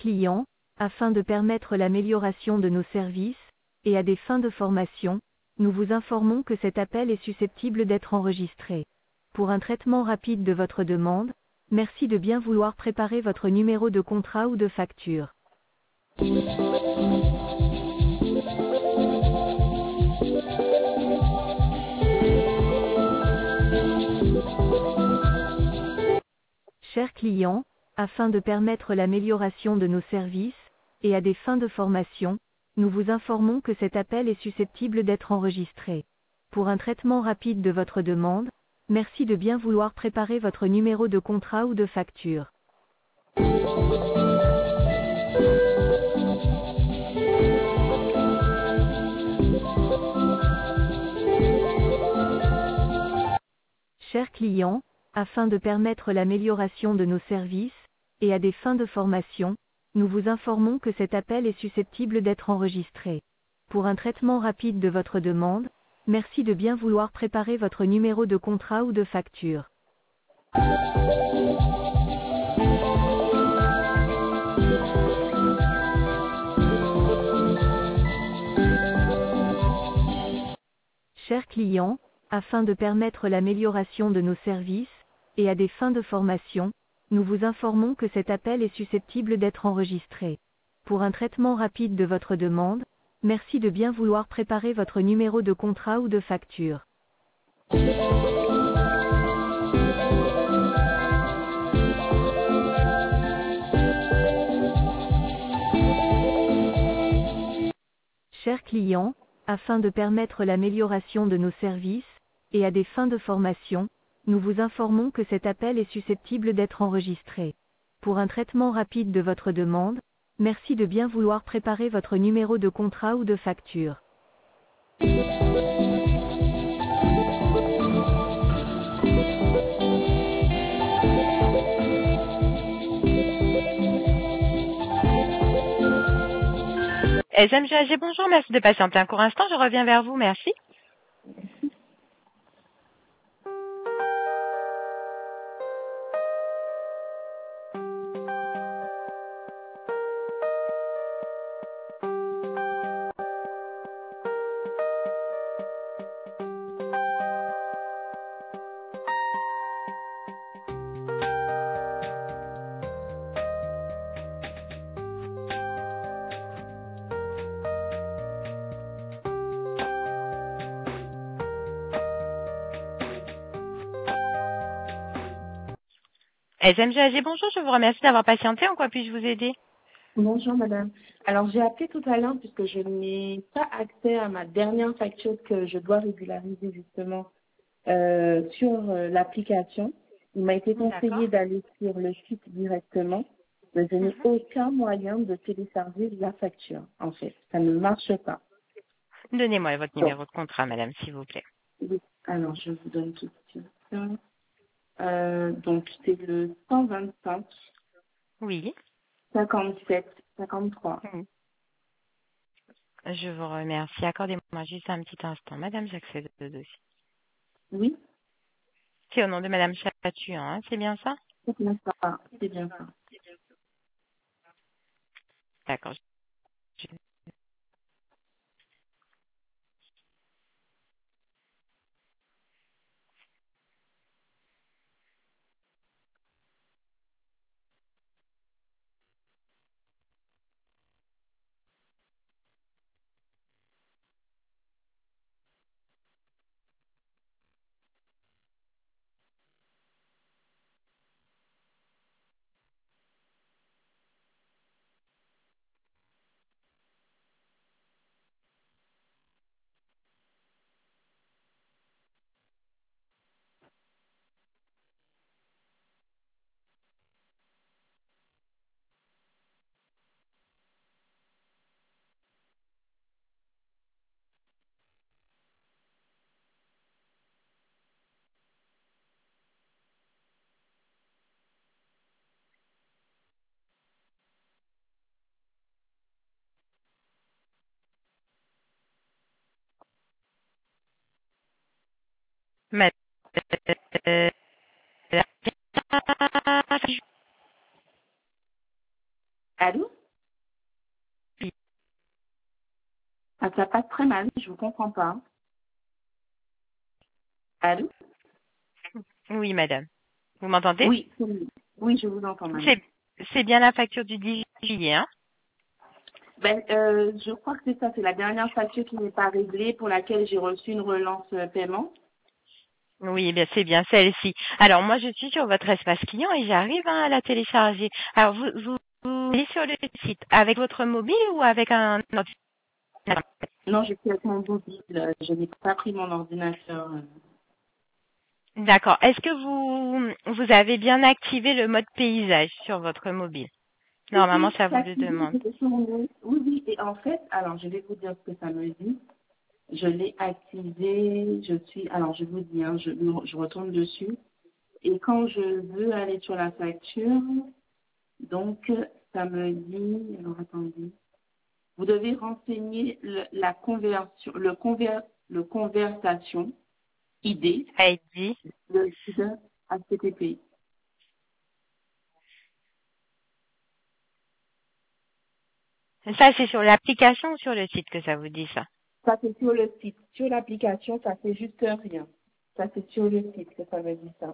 client, afin de permettre l'amélioration de nos services, et à des fins de formation, nous vous informons que cet appel est susceptible d'être enregistré. Pour un traitement rapide de votre demande, merci de bien vouloir préparer votre numéro de contrat ou de facture. Chers clients, afin de permettre l'amélioration de nos services, et à des fins de formation, nous vous informons que cet appel est susceptible d'être enregistré. Pour un traitement rapide de votre demande, merci de bien vouloir préparer votre numéro de contrat ou de facture. Chers clients, afin de permettre l'amélioration de nos services, et à des fins de formation, nous vous informons que cet appel est susceptible d'être enregistré. Pour un traitement rapide de votre demande, merci de bien vouloir préparer votre numéro de contrat ou de facture. Chers clients, afin de permettre l'amélioration de nos services, et à des fins de formation, nous vous informons que cet appel est susceptible d'être enregistré. Pour un traitement rapide de votre demande, merci de bien vouloir préparer votre numéro de contrat ou de facture. Chers clients, afin de permettre l'amélioration de nos services, et à des fins de formation, nous vous informons que cet appel est susceptible d'être enregistré. Pour un traitement rapide de votre demande, merci de bien vouloir préparer votre numéro de contrat ou de facture. SMGAG, bonjour, merci de patienter un court instant, je reviens vers vous, merci. SMGAG, bonjour, je vous remercie d'avoir patienté, en quoi puis-je vous aider? Bonjour madame. Alors j'ai appelé tout à l'heure puisque je n'ai pas accès à ma dernière facture que je dois régulariser justement sur l'application. Il m'a été conseillé d'aller sur le site directement, mais je n'ai aucun moyen de télécharger la facture en fait. Ça ne marche pas. Donnez-moi votre Donc, numéro de contrat, madame, s'il vous plaît. oui. Alors je vous donne tout de suite. Donc c'est le 125 Oui. 57 53. Je vous remercie. Accordez-moi juste un petit instant. Madame, j'accède au dossier. Oui, C'est au nom de madame Chatuan, hein, c'est bien ça? c'est bien ça. C'est bien ça. D'accord. Je- Madame, Allô? Ah, ça passe très mal, je vous comprends pas. Allô? Oui, madame. Vous m'entendez? Oui, oui, oui, je vous entends, madame. C'est bien la facture du 10 juillet, hein? Ben, je crois que c'est ça, c'est la dernière facture qui n'est pas réglée pour laquelle j'ai reçu une relance paiement. Oui, bien, c'est bien celle-ci. Alors, moi, je suis sur votre espace client et j'arrive à la télécharger. Alors, vous allez sur le site avec votre mobile ou avec un ordinateur? Non, je suis avec mon mobile, je n'ai pas pris mon ordinateur. D'accord. Est-ce que vous avez bien activé le mode paysage sur votre mobile? Normalement, Oui, ça vous ça le activé, demande. oui, oui, et en fait, alors je vais vous dire ce que ça me dit. Je l'ai activé, alors je vous dis, hein, je retourne dessus. Et quand je veux aller sur la facture, donc ça me dit, alors attendez, vous devez renseigner la conversion, le conversation ID, ID. le site HTTP. Ça, c'est sur l'application ou sur le site que ça vous dit ça? Ça, c'est sur le site. Sur l'application, ça fait juste rien. Ça, c'est sur le site que ça veut dire ça.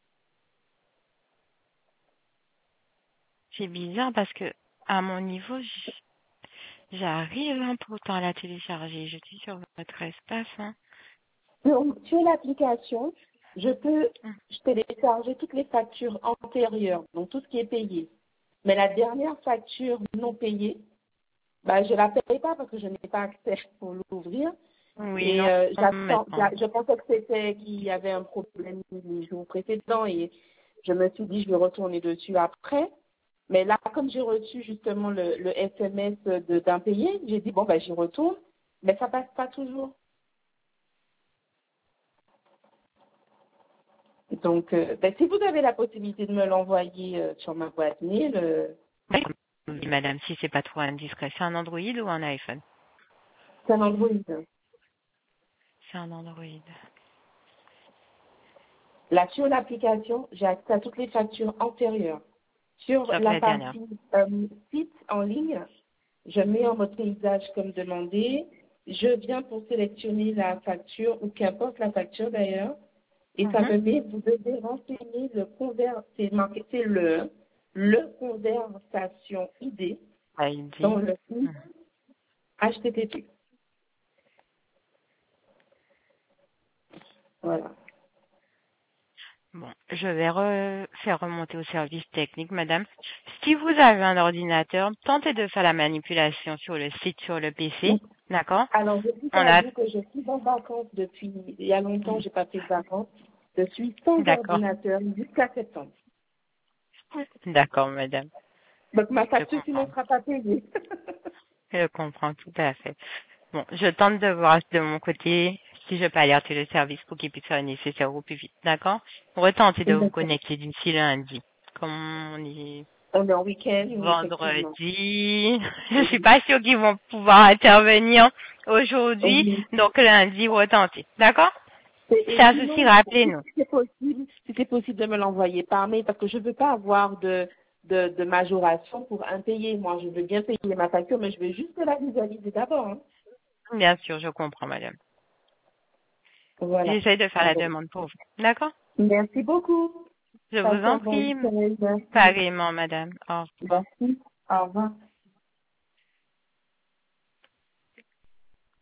C'est bizarre parce que, à mon niveau, j'arrive hein, pourtant à la télécharger. Je suis sur votre espace. Hein. Donc, sur l'application, Hum. je télécharger toutes les factures antérieures, donc tout ce qui est payé. Mais la dernière facture non payée, bah, je la paye pas parce que je n'ai pas accès pour l'ouvrir. Oui, Et non, j'attends, maintenant. je pensais que c'était qu'il y avait un problème les jours précédents et je me suis dit je vais retourner dessus après. Mais là, comme j'ai reçu justement le SMS d'impayé, j'ai dit bon ben j'y retourne, mais ça passe pas toujours. Donc ben, si vous avez la possibilité de me l'envoyer sur ma boîte mail, Oui, madame, si c'est pas trop indiscret. C'est un Android ou un iPhone? c'est un Android. C'est un Android. Là sur l'application, j'ai accès à toutes les factures antérieures. Sur Sauf la la dernière. partie site en ligne, je mets en mode paysage comme demandé. Je viens pour sélectionner la facture, ou qu'importe la facture d'ailleurs, et ça Mhm. me met, vous devez renseigner c'est marqué, c'est le conversation ID dans ID. le site Mhm. HTTP. Voilà. Bon, je vais faire remonter au service technique, madame. Si vous avez un ordinateur, tentez de faire la manipulation sur le site, sur le PC. D'accord? Alors, je dis On à a, vous que je suis en vacances depuis, il y a longtemps, j'ai pas fait de vacances. Je suis sans d'accord. ordinateur jusqu'à septembre. D'accord, madame. Donc, ma Je facture, sinon, comprends. ne sera pas payée. Je comprends tout à fait. Bon, je tente de voir de mon côté si je peux alerter le service pour qu'il puisse faire le nécessaire au plus vite. D'accord? Retentez de vous D'accord. connecter d'ici lundi. Comme on est On est en week-end, oui, effectivement. vendredi, je suis Oui. pas sûre qu'ils vont pouvoir intervenir aujourd'hui. Oui. Donc lundi, retentez. D'accord? Et C'est un souci, sinon, rappelez-nous. si c'est possible de me l'envoyer par mail, parce que je ne veux pas avoir de majoration pour impayé. Moi, je veux bien payer ma facture, mais je veux juste la visualiser d'abord. Hein. Bien sûr, je comprends, madame. Voilà. J'essaie de faire la Bon. demande pour vous. D'accord? Merci beaucoup. Je vous Passez en un bon prie. week-end. Merci. Pareillement, madame. Au revoir. Merci. Au revoir.